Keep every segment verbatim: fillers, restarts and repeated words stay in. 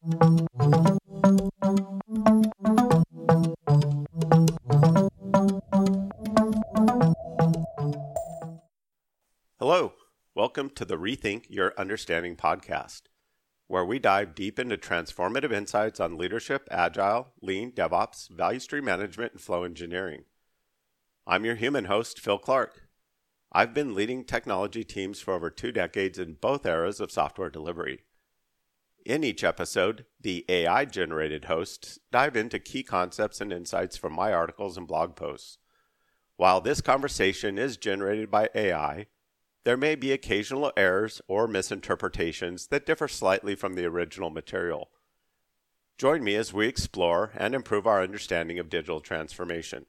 Hello, welcome to the Rethink Your Understanding podcast, where we dive deep into transformative insights on leadership, agile, lean, DevOps, value stream management, and flow engineering. I'm your human host, Phil Clark. I've been leading technology teams for over two decades in both eras of software delivery. In each episode, the A I-generated hosts dive into key concepts and insights from my articles and blog posts. While this conversation is generated by A I, there may be occasional errors or misinterpretations that differ slightly from the original material. Join me as we explore and improve our understanding of digital transformation.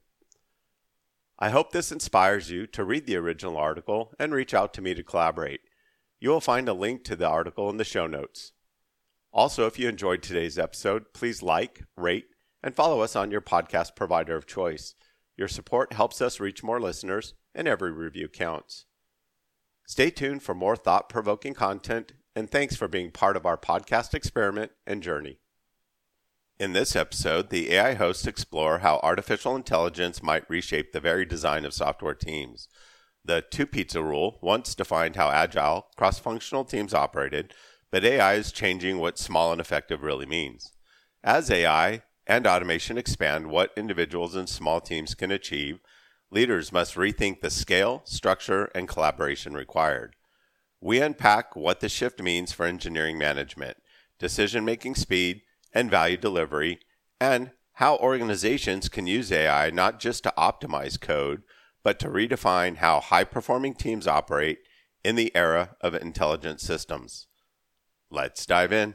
I hope this inspires you to read the original article and reach out to me to collaborate. You will find a link to the article in the show notes. Also, if you enjoyed today's episode, please like, rate, and follow us on your podcast provider of choice. Your support helps us reach more listeners, and every review counts. Stay tuned for more thought-provoking content, and thanks for being part of our podcast experiment and journey. In this episode, the A I hosts explore how artificial intelligence might reshape the very design of software teams. The two-pizza rule once defined how agile, cross-functional teams operated, but A I is changing what small and effective really means. As A I and automation expand what individuals and small teams can achieve, leaders must rethink the scale, structure, and collaboration required. We unpack what the shift means for engineering management, decision-making speed, and value delivery, and how organizations can use A I not just to optimize code, but to redefine how high-performing teams operate in the era of intelligent systems. Let's dive in.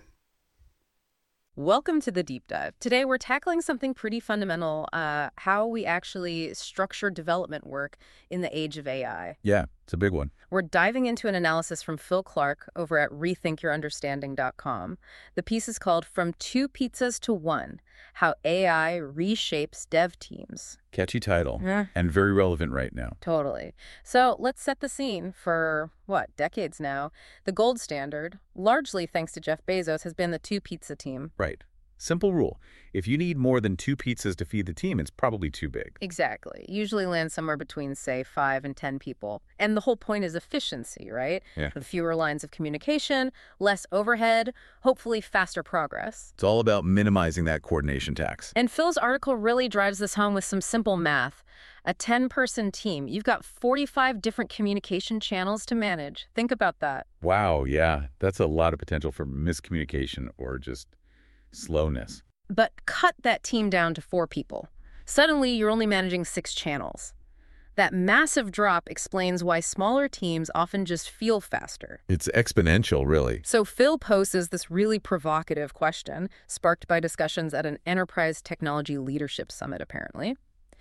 Welcome to the Deep Dive. Today we're tackling something pretty fundamental, uh, how we actually structure development work in the age of A I. Yeah, it's a big one. We're diving into an analysis from Phil Clark over at rethink your understanding dot com. The piece is called From Two Pizzas to One, How A I Reshapes Dev Teams. Catchy title, Yeah. and very relevant right now. Totally. So let's set the scene. For, what, decades now, the gold standard, largely thanks to Jeff Bezos, has been the two-pizza team. Right. Simple rule. If you need more than two pizzas to feed the team, it's probably too big. Exactly. Usually lands somewhere between, say, five and ten people. And the whole point is efficiency, right? Yeah. With fewer lines of communication, less overhead, hopefully faster progress. It's all about minimizing that coordination tax. And Phil's article really drives this home with some simple math. A ten-person team, you've got forty-five different communication channels to manage. Think about that. Wow, yeah. That's a lot of potential for miscommunication or just slowness. But cut that team down to four people. Suddenly, you're only managing six channels. That massive drop explains why smaller teams often just feel faster. It's exponential, really. So Phil poses this really provocative question, sparked by discussions at an enterprise technology leadership summit, apparently.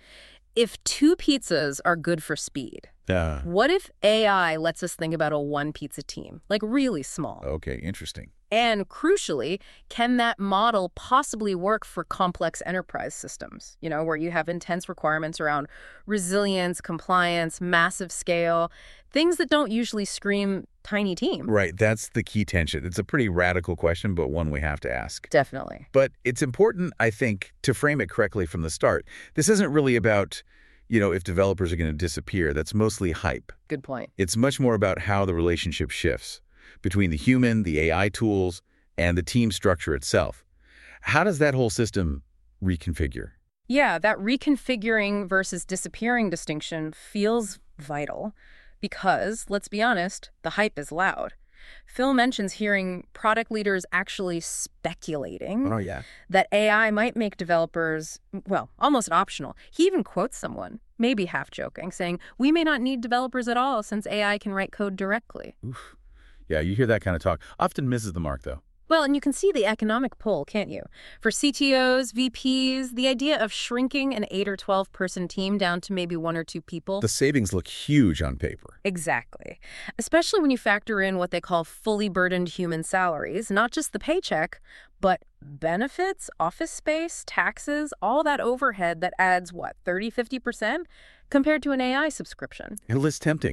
If two pizzas are good for speed, Uh, what if A I lets us think about a one-pizza team, like really small? okay, interesting. And crucially, can that model possibly work for complex enterprise systems, you know, where you have intense requirements around resilience, compliance, massive scale, things that don't usually scream tiny team? Right, that's the key tension. It's a pretty radical question, but one we have to ask. Definitely. But it's important, I think, to frame it correctly from the start. This isn't really about, you know, if developers are going to disappear. That's mostly hype. Good point. It's much more about how the relationship shifts between the human, the A I tools, and the team structure itself. How does that whole system reconfigure? Yeah, that reconfiguring versus disappearing distinction feels vital because, let's be honest, the hype is loud. Phil mentions hearing product leaders actually speculating Oh, yeah. that A I might make developers, well, almost optional. He even quotes someone, maybe half joking, saying, "We may not need developers at all since A I can write code directly." Oof. Yeah, you hear that kind of talk. Often misses the mark, though. Well, and you can see the economic pull, can't you? For C T Os, V Ps, the idea of shrinking an eight or twelve person team down to maybe one or two people. The savings look huge on paper. Exactly. Especially when you factor in what they call fully burdened human salaries, not just the paycheck, but benefits, office space, taxes, all that overhead that adds, what, thirty, fifty percent compared to an A I subscription. And less tempting.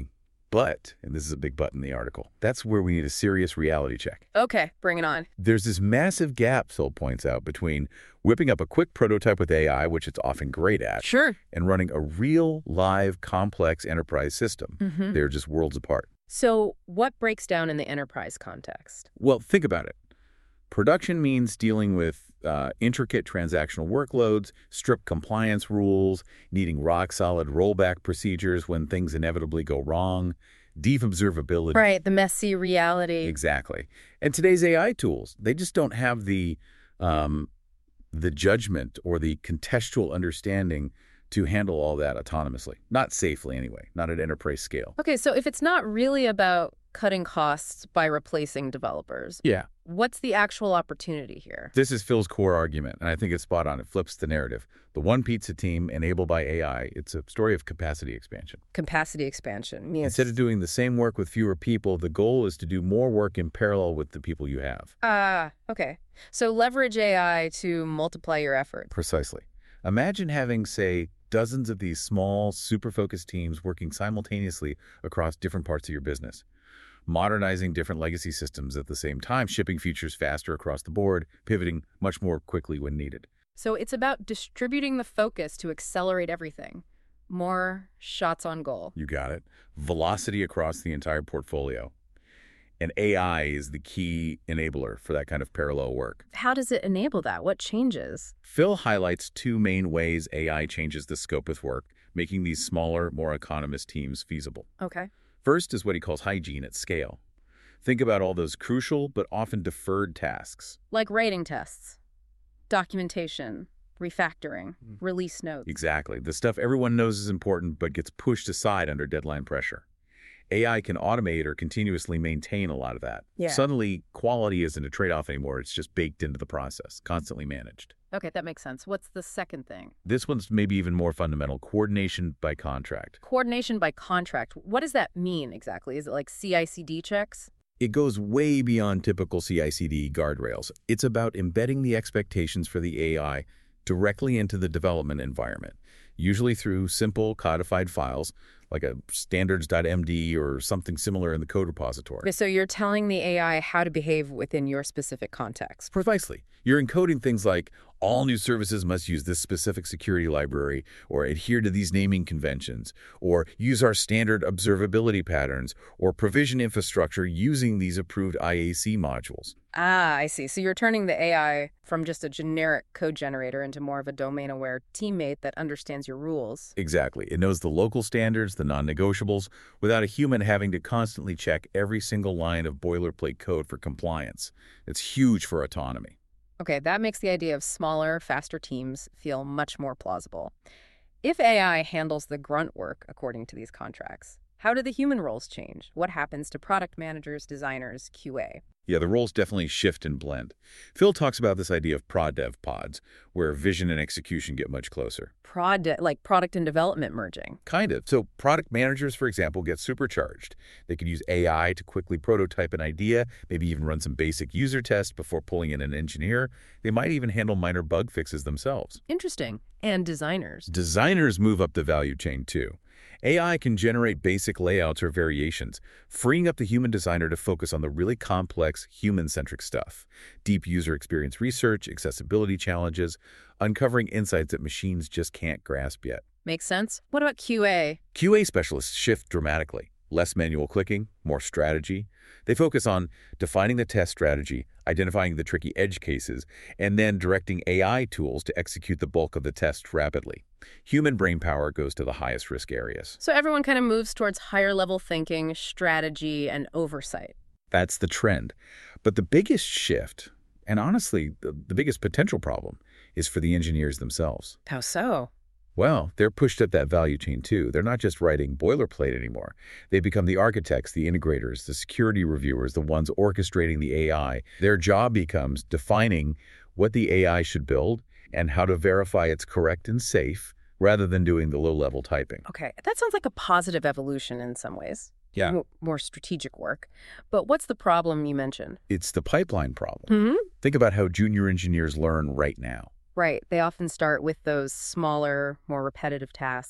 But, and this is a big but in the article, that's where we need a serious reality check. Okay, bring it on. There's this massive gap, Phil points out, between whipping up a quick prototype with A I, which it's often great at, Sure. and running a real, live, complex enterprise system. Mm-hmm. They're just worlds apart. So what breaks down in the enterprise context? Well, think about it. Production means dealing with uh, intricate transactional workloads, strict compliance rules, needing rock-solid rollback procedures when things inevitably go wrong, deep observability. Right, the messy reality. Exactly. And today's A I tools, they just don't have the um, the judgment or the contextual understanding to handle all that autonomously. Not safely, anyway. Not at enterprise scale. Okay, so if it's not really about cutting costs by replacing developers, Yeah. what's the actual opportunity here? This is Phil's core argument, and I think it's spot on. It flips the narrative. The one pizza team enabled by A I, it's a story of capacity expansion. Capacity expansion means... Instead of doing the same work with fewer people, the goal is to do more work in parallel with the people you have. Ah, okay. So leverage A I to multiply your efforts. Precisely. Imagine having, say, dozens of these small, super-focused teams working simultaneously across different parts of your business, modernizing different legacy systems at the same time, shipping features faster across the board, pivoting much more quickly when needed. So it's about distributing the focus to accelerate everything. More shots on goal. You got it. Velocity across the entire portfolio. And A I is the key enabler for that kind of parallel work. How does it enable that? What changes? Phil highlights two main ways A I changes the scope of work, making these smaller, more autonomous teams feasible. Okay. First is what he calls hygiene at scale. Think about all those crucial but often deferred tasks. Like rating tests, documentation, refactoring, release notes. Exactly. The stuff everyone knows is important but gets pushed aside under deadline pressure. A I can automate or continuously maintain a lot of that. Yeah. Suddenly, quality isn't a trade-off anymore. It's just baked into the process, constantly managed. Okay, that makes sense. What's the second thing? This one's maybe even more fundamental, coordination by contract. Coordination by contract. What does that mean exactly? Is it like C I C D checks? It goes way beyond typical C I C D guardrails. It's about embedding the expectations for the A I directly into the development environment, usually through simple codified files like a standards dot M D or something similar in the code repository. Okay, so you're telling the A I how to behave within your specific context. Precisely. You're encoding things like all new services must use this specific security library, or adhere to these naming conventions, or use our standard observability patterns, or provision infrastructure using these approved I A C modules. Ah, I see. So you're turning the A I from just a generic code generator into more of a domain-aware teammate that understands your rules. Exactly. It knows the local standards, the non-negotiables, without a human having to constantly check every single line of boilerplate code for compliance. It's huge for autonomy. Okay, that makes the idea of smaller, faster teams feel much more plausible. If A I handles the grunt work according to these contracts, how do the human roles change? What happens to product managers, designers, Q A? Yeah, the roles definitely shift and blend. Phil talks about this idea of prod dev pods, where vision and execution get much closer. Prod, like product and development merging. Kind of. So product managers, for example, get supercharged. They could use A I to quickly prototype an idea, maybe even run some basic user tests before pulling in an engineer. They might even handle minor bug fixes themselves. Interesting. And designers. Designers move up the value chain, too. A I can generate basic layouts or variations, freeing up the human designer to focus on the really complex, human-centric stuff. Deep user experience research, accessibility challenges, uncovering insights that machines just can't grasp yet. Makes sense. What about Q A? Q A specialists shift dramatically. Less manual clicking, more strategy. They focus on defining the test strategy, identifying the tricky edge cases, and then directing A I tools to execute the bulk of the test rapidly. Human brainpower goes to the highest risk areas. So everyone kind of moves towards higher level thinking, strategy, and oversight. That's the trend. But the biggest shift, and honestly, the, the biggest potential problem, is for the engineers themselves. How so? Well, they're pushed up that value chain too. They're not just writing boilerplate anymore. They become the architects, the integrators, the security reviewers, the ones orchestrating the A I. Their job becomes defining what the A I should build and how to verify it's correct and safe, rather than doing the low-level typing. Okay, that sounds like a positive evolution in some ways. Yeah. M- more strategic work. But what's the problem you mentioned? It's the pipeline problem. Mm-hmm. Think about how junior engineers learn right now. Right. They often start with those smaller, more repetitive tasks.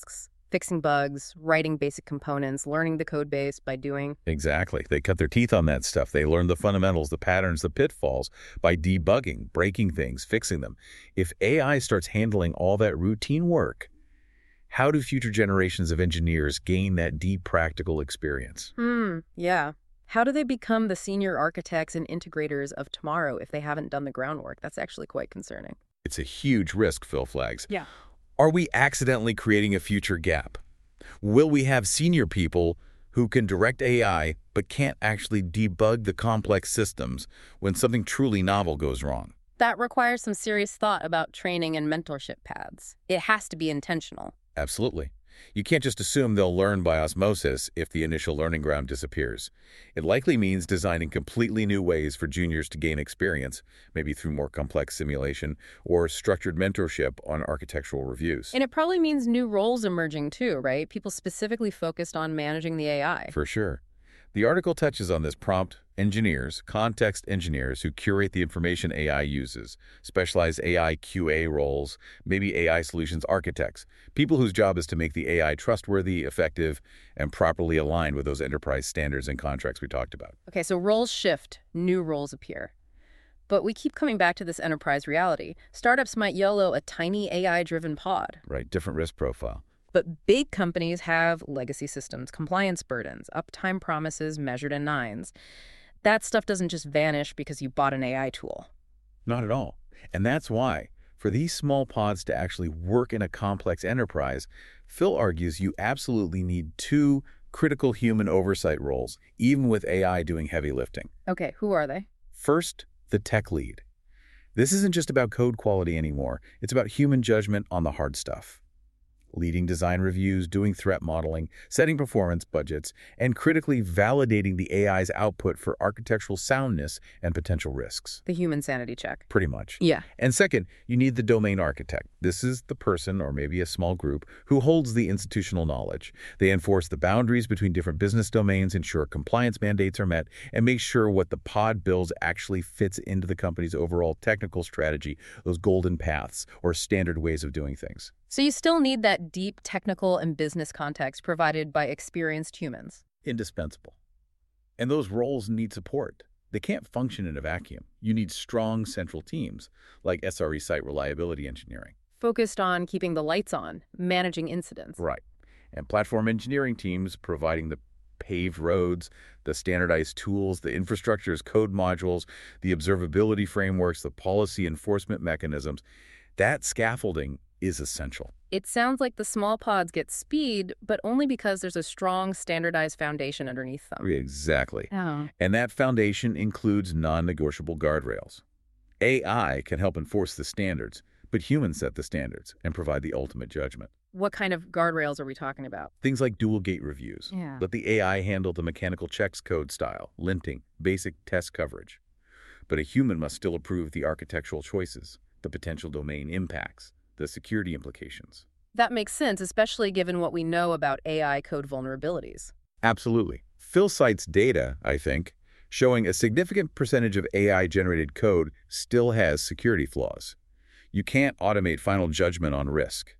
fixing bugs, writing basic components, learning the code base by doing. Exactly. They cut their teeth on that stuff. They learn the fundamentals, the patterns, the pitfalls by debugging, breaking things, fixing them. If A I starts handling all that routine work, how do future generations of engineers gain that deep practical experience? Hmm, yeah. How do they become the senior architects and integrators of tomorrow if they haven't done the groundwork? That's actually quite concerning. It's a huge risk, Phil flags. Yeah. Are we accidentally creating a future gap? Will we have senior people who can direct A I but can't actually debug the complex systems when something truly novel goes wrong? That requires some serious thought about training and mentorship paths. It has to be intentional. Absolutely. You can't just assume they'll learn by osmosis if the initial learning ground disappears. It likely means designing completely new ways for juniors to gain experience, maybe through more complex simulation or structured mentorship on architectural reviews. And it probably means new roles emerging too, right? People specifically focused on managing the A I. For sure. The article touches on this: prompt engineers, context engineers who curate the information A I uses, specialized A I Q A roles, maybe A I solutions architects, people whose job is to make the A I trustworthy, effective, and properly aligned with those enterprise standards and contracts we talked about. Okay, so roles shift, new roles appear. But we keep coming back to this enterprise reality. Startups might YOLO a tiny A I-driven pod. Right, different risk profile. But big companies have legacy systems, compliance burdens, uptime promises measured in nines. That stuff doesn't just vanish because you bought an A I tool. Not at all. And that's why, for these small pods to actually work in a complex enterprise, Phil argues you absolutely need two critical human oversight roles, even with A I doing heavy lifting. Okay, who are they? First, the tech lead. This isn't just about code quality anymore. It's about human judgment on the hard stuff. Leading design reviews, doing threat modeling, setting performance budgets, and critically validating the A I's output for architectural soundness and potential risks. The human sanity check. Pretty much. Yeah. And second, you need the domain architect. This is the person, or maybe a small group, who holds the institutional knowledge. They enforce the boundaries between different business domains, ensure compliance mandates are met, and make sure what the pod builds actually fits into the company's overall technical strategy, those golden paths, or standard ways of doing things. So you still need that deep technical and business context provided by experienced humans. Indispensable. And those roles need support. They can't function in a vacuum. You need strong central teams, like S R E Site Reliability Engineering. Focused on keeping the lights on, managing incidents. Right. And platform engineering teams providing the paved roads, the standardized tools, the infrastructure as code modules, the observability frameworks, the policy enforcement mechanisms. That scaffolding is essential. It sounds like the small pods get speed, but only because there's a strong standardized foundation underneath them. Exactly. Oh. And that foundation includes non-negotiable guardrails. A I can help enforce the standards, but humans set the standards and provide the ultimate judgment. What kind of guardrails are we talking about? Things like dual gate reviews. Yeah. Let the A I handle the mechanical checks code style, linting, basic test coverage. But a human must still approve the architectural choices, the potential domain impacts, the security implications. That makes sense, especially given what we know about A I code vulnerabilities. Absolutely. Phil cites data, I think, showing a significant percentage of A I-generated code still has security flaws. You can't automate final judgment on risk.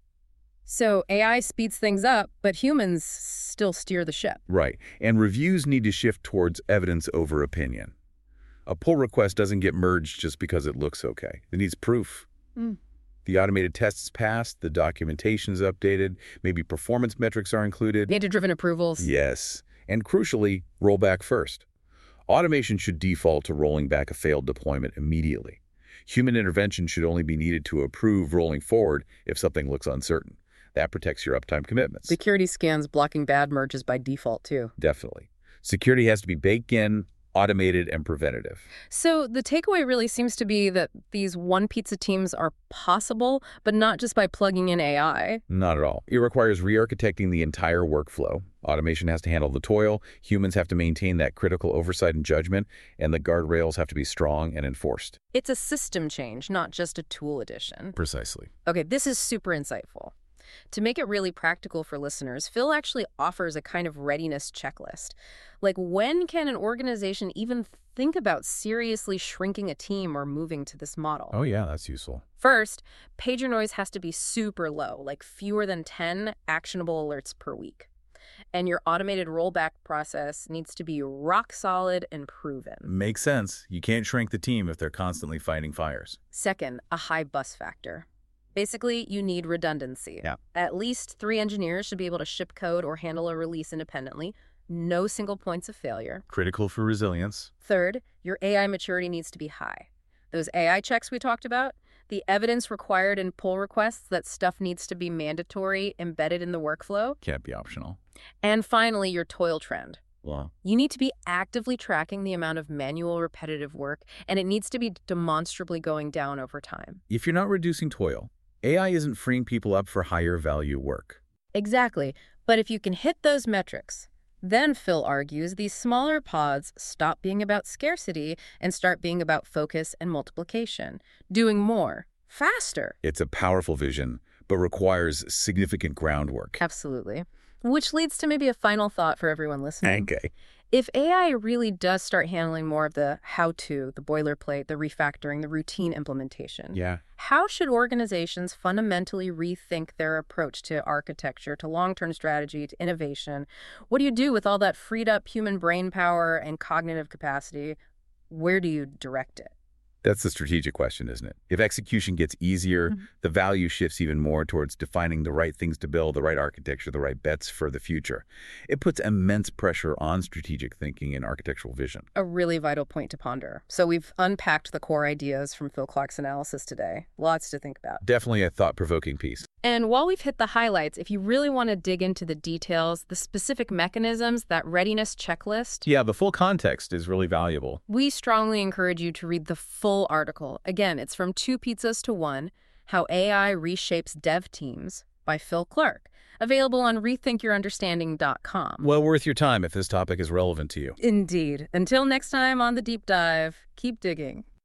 So A I speeds things up, but humans still steer the ship. Right. And reviews need to shift towards evidence over opinion. A pull request doesn't get merged just because it looks okay. It needs proof. Mm. The automated tests passed, the documentation's updated, maybe performance metrics are included. Data-driven approvals. Yes. And crucially, roll back first. Automation should default to rolling back a failed deployment immediately. Human intervention should only be needed to approve rolling forward if something looks uncertain. That protects your uptime commitments. Security scans blocking bad merges by default, too. Definitely. Security has to be baked in, automated, and preventative. So the takeaway really seems to be that these one-pizza teams are possible, but not just by plugging in A I. Not at all. It requires re-architecting the entire workflow. Automation has to handle the toil, humans have to maintain that critical oversight and judgment, and the guardrails have to be strong and enforced. It's a system change, not just a tool addition. Precisely. Okay, this is super insightful. To make it really practical for listeners, Phil actually offers a kind of readiness checklist. Like, when can an organization even think about seriously shrinking a team or moving to this model? Oh, yeah, that's useful. First, pager noise has to be super low, like fewer than ten actionable alerts per week. And your automated rollback process needs to be rock solid and proven. Makes sense. You can't shrink the team if they're constantly fighting fires. Second, a high bus factor. Basically, you need redundancy. Yeah. At least three engineers should be able to ship code or handle a release independently. No single points of failure. Critical for resilience. Third, your A I maturity needs to be high. Those A I checks we talked about, the evidence required in pull requests that stuff needs to be mandatory, embedded in the workflow. Can't be optional. And finally, your toil trend. Wow. You need to be actively tracking the amount of manual repetitive work, and it needs to be demonstrably going down over time. If you're not reducing toil, A I isn't freeing people up for higher value work. Exactly. But if you can hit those metrics, then, Phil argues, these smaller pods stop being about scarcity and start being about focus and multiplication, doing more, faster. It's a powerful vision, but requires significant groundwork. Absolutely. Which leads to maybe a final thought for everyone listening. Okay. If A I really does start handling more of the how-to, the boilerplate, the refactoring, the routine implementation, Yeah. how should organizations fundamentally rethink their approach to architecture, to long-term strategy, to innovation? What do you do with all that freed up human brain power and cognitive capacity? Where do you direct it? That's the strategic question, isn't it? If execution gets easier, Mm-hmm. the value shifts even more towards defining the right things to build, the right architecture, the right bets for the future. It puts immense pressure on strategic thinking and architectural vision. A really vital point to ponder. So we've unpacked the core ideas from Phil Clark's analysis today. Lots to think about. Definitely a thought-provoking piece. And while we've hit the highlights, if you really want to dig into the details, the specific mechanisms, that readiness checklist, Yeah, the full context is really valuable. we strongly encourage you to read the full article. Again, it's from Two Pizzas to One, How A I Reshapes Dev Teams by Phil Clark, available on rethink your understanding dot com. Well worth your time if this topic is relevant to you. Indeed. Until next time on The Deep Dive, keep digging.